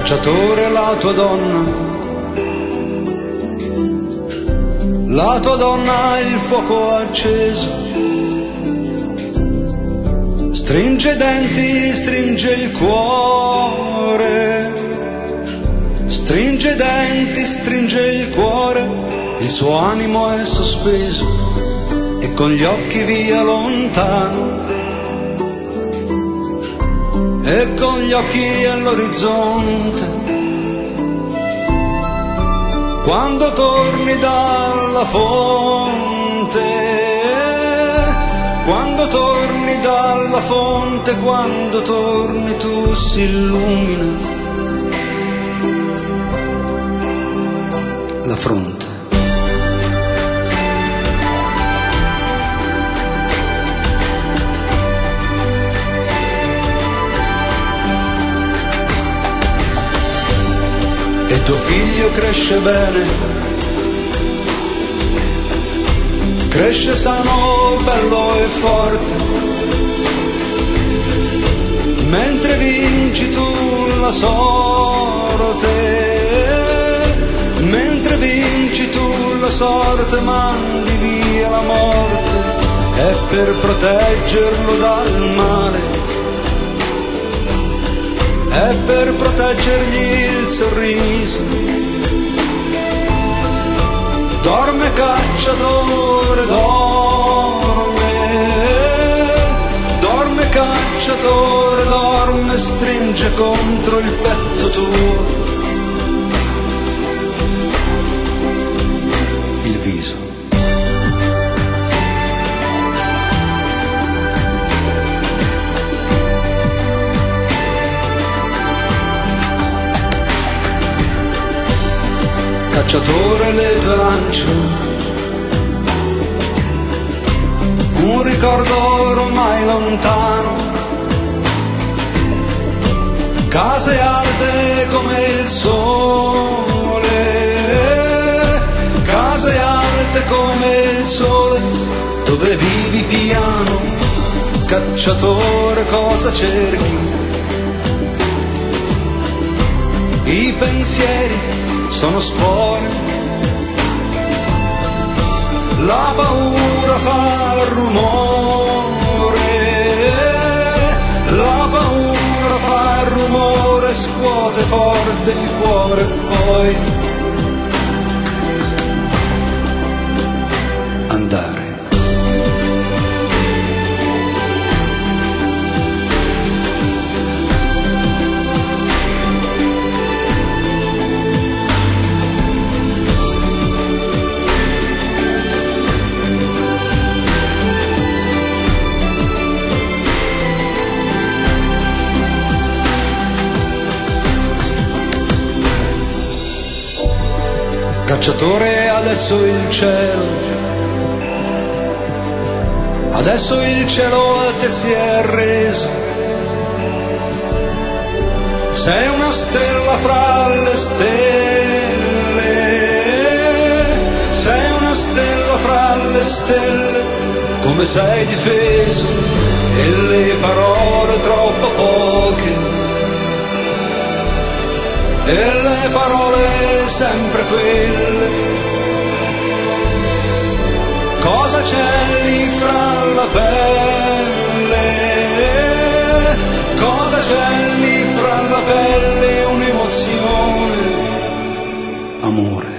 Cacciatore, la tua donna ha il fuoco acceso, stringe i denti, stringe il cuore, stringe i denti, stringe il cuore, il suo animo è sospeso e con gli occhi via lontano, e con gli occhi all'orizzonte. Quando torni dalla fonte, quando torni dalla fonte, quando torni tu si illumina la fronte. E tuo figlio cresce bene, cresce sano, bello e forte, mentre vinci tu la sorte, mentre vinci tu la sorte, mandi via la morte, e per proteggerlo dal male, e per proteggergli il sorriso, dorme cacciatore, dorme, dorme cacciatore, dorme, stringe contro il petto tuo il viso. Cacciatore, le tue lance, un ricordo ormai lontano, case alte come il sole, case alte come il sole, dove vivi piano. Cacciatore, cosa cerchi? I pensieri sono spore, la paura fa rumore, la paura fa rumore, scuote forte il cuore, poi andare. Cacciatore, adesso il cielo a te si è arreso, sei una stella fra le stelle, sei una stella fra le stelle, come sei difeso, e le parole troppo poche, e le parole sempre quelle. Cosa c'è lì fra la pelle? Cosa c'è lì fra la pelle? Un'emozione, amore.